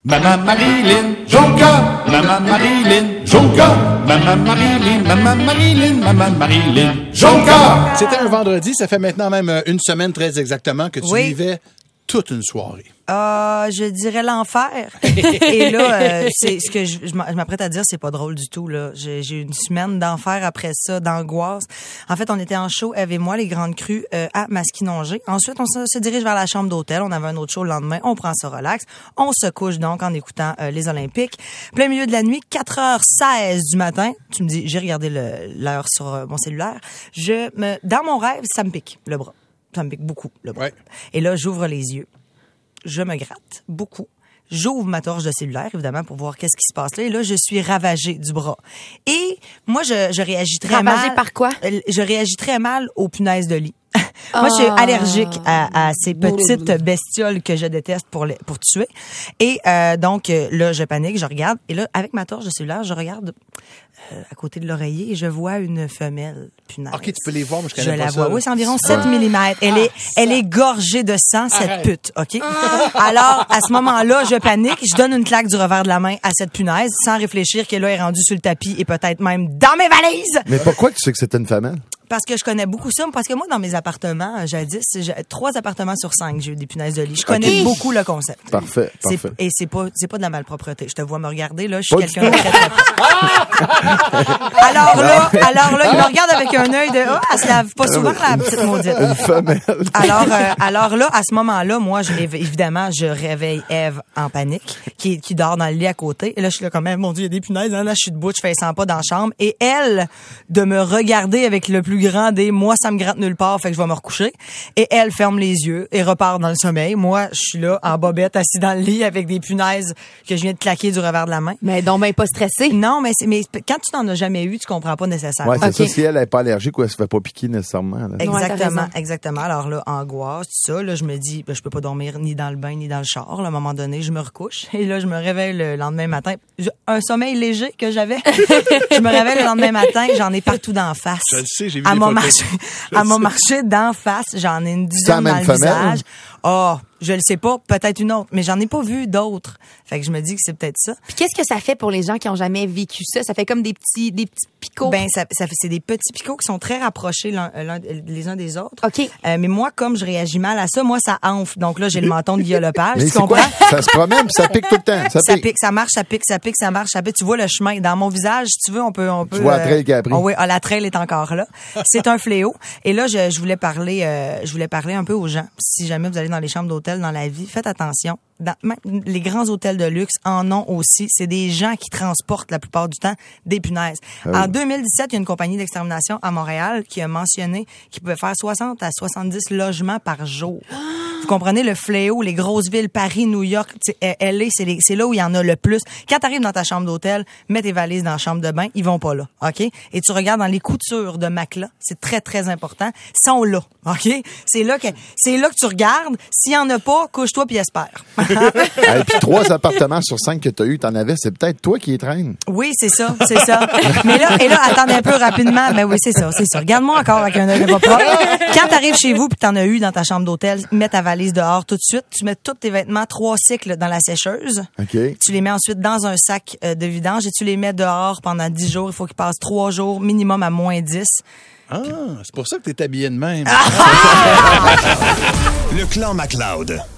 Maman Marilyn Jonca, Maman Marilyn Jonca, Maman Marilyn, Maman Marilyn, Maman Marilyn Jonca. C'était un vendredi, ça fait maintenant même une semaine très exactement que tu vivais toute une soirée. Je dirais l'enfer. Et là, c'est ce que je m'apprête à dire, c'est pas drôle du tout, là. J'ai eu une semaine d'enfer après ça, d'angoisse. En fait, on était en show, Eve et moi, les Grandes Crues, à Masquinongé. Ensuite, on se dirige vers la chambre d'hôtel. On avait un autre show le lendemain. On prend ça relax. On se couche donc en écoutant les Olympiques. Plein milieu de la nuit, 4h16 du matin. Tu me dis, j'ai regardé l'heure sur mon cellulaire. Dans mon rêve, ça me pique, le bras. Ça me pique beaucoup, le bras. Ouais. Et là, j'ouvre les yeux. Je me gratte beaucoup. J'ouvre ma torche de cellulaire, évidemment, pour voir qu'est-ce qui se passe là. Et là, je suis ravagée du bras. Et moi, je réagis très mal. Ravagée par quoi? Je réagis très mal aux punaises de lit. Moi, je suis allergique à ces petites bestioles que je déteste pour tuer. Et donc, là, je panique, je regarde. Et là, avec ma torche de cellulaire, je regarde à côté de l'oreiller et je vois une femelle punaise. OK, tu peux les voir, moi, je connais pas ça. Je la vois, oui, c'est environ 7 mm. Elle est gorgée de sang, cette pute, OK? Alors, à ce moment-là, je panique, je donne une claque du revers de la main à cette punaise, sans réfléchir qu'elle est rendue sur le tapis et peut-être même dans mes valises! Mais pourquoi tu sais que c'était une femelle? Parce que je connais beaucoup ça. Parce que moi, dans mes appartements, jadis, j'ai 3 appartements sur 5, j'ai eu des punaises de lit. Je connais beaucoup le concept. Parfait. Et c'est pas de la malpropreté. Je te vois me regarder, là. Je suis quelqu'un de très, très alors là, il me regarde avec un œil de, elle se lave pas souvent, la petite maudite. Une femelle. Alors là, à ce moment-là, moi, évidemment, je réveille Eve en panique, qui dort dans le lit à côté. Et là, je suis là comme, mon Dieu, il y a des punaises, hein. Là, je suis debout, je fais 100 pas dans la chambre. Et elle, de me regarder avec le plus grand des, moi, ça me gratte nulle part, fait que je vais me recoucher. Et elle ferme les yeux et repart dans le sommeil. Moi, je suis là, en bobette, assis dans le lit avec des punaises que je viens de claquer du revers de la main. Mais donc, ben, pas stressé. Non, mais quand tu n'en as jamais eu, tu comprends pas nécessairement. Ouais, c'est ça. Si elle n'est pas allergique ou elle se fait pas piquer nécessairement. Là. Exactement. Alors là, angoisse, tout ça, là, je me dis, je peux pas dormir ni dans le bain, ni dans le char. Là, à un moment donné, je me recouche. Et là, je me réveille le lendemain matin. Un sommeil léger que j'avais. Je me réveille le lendemain matin, j'en ai partout d'en face. Je le sais, j'ai vu des photos. Elle m'a marché d'en face. J'en ai une dizaine dans le visage. Je le sais pas, peut-être une autre, mais j'en ai pas vu d'autres. Fait que je me dis que c'est peut-être ça. Puis qu'est-ce que ça fait pour les gens qui ont jamais vécu ça? Ça fait comme des petits picots. Ben, c'est des petits picots qui sont très rapprochés les uns des autres. OK. Mais moi, comme je réagis mal à ça, moi, ça enfle. Donc là, j'ai le menton de Guillaume Lepage. Tu comprends? Ça se promène puis ça pique tout le temps. Ça pique, ça marche, ça pique, ça pique, ça marche, ça pique. Tu vois le chemin. Dans mon visage, si tu veux, on peut. Tu vois la trail qui a pris. Oui, la trail est encore là. C'est un fléau. Et là, je voulais parler un peu aux gens. Si jamais vous allez dans les chambres d'hôtel dans la vie, faites attention. Même les grands hôtels de luxe en ont aussi. C'est des gens qui transportent la plupart du temps des punaises. En 2017, il y a une compagnie d'extermination à Montréal qui a mentionné qu'il pouvait faire 60 à 70 logements par jour. Vous comprenez le fléau, les grosses villes, Paris, New York, LA, c'est là où il y en a le plus. Quand t'arrives dans ta chambre d'hôtel, mets tes valises dans la chambre de bain, ils vont pas là, OK? Et tu regardes dans les coutures de matelas, c'est très, très important, ils sont là, OK? C'est là que tu regardes. S'il y en a pas, couche-toi puis espère. Et puis 3 appartements sur 5 que tu as eu, t'en avais, c'est peut-être toi qui les traînes. Oui, c'est ça. Mais là, attendez un peu rapidement. Ben oui, c'est ça. Regarde-moi encore avec un œil de pas propre. Quand t'arrives chez vous puis t'en as eu dans ta chambre d'hôtel, mets ta valise dehors tout de suite. Tu mets tous tes vêtements 3 cycles dans la sécheuse. OK. Tu les mets ensuite dans un sac de vidange et tu les mets dehors pendant 10 jours. Il faut qu'ils passent 3 jours minimum à moins 10. Ah, c'est pour ça que t'es habillé de même. Le clan MacLeod.